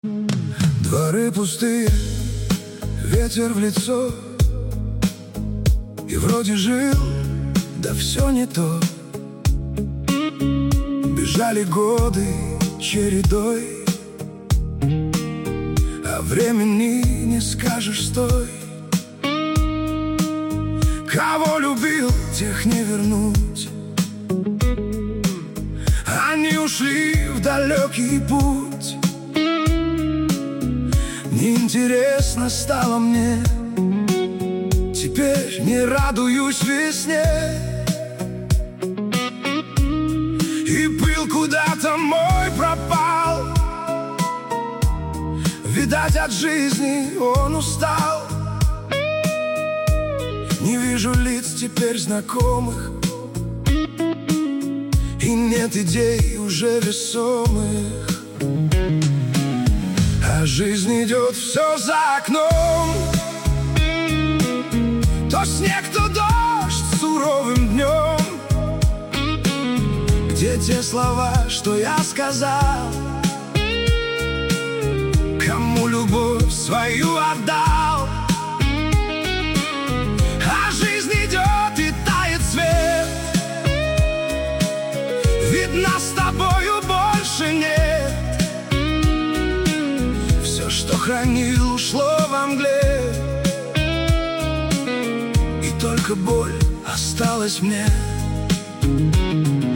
Дворы пустые, ветер в лицо, и вроде жил, да все не то. Бежали годы чередой, а времени не скажешь стой. Кого любил, тех не вернуть, они ушли в далекий путь. Неинтересно стало мне, теперь не радуюсь весне. И пыл куда-то мой пропал, видать, от жизни он устал. Не вижу лиц теперь знакомых, и нет идей уже весомых. А жизнь идет все за окном, то снег, то дождь суровым днем. Где те слова, что я сказал, кому любовь свою отдал? А жизнь идет и тает свет, ведь нас с тобою больше нет. Все, что хранил, ушло во мгле, и только боль осталась мне.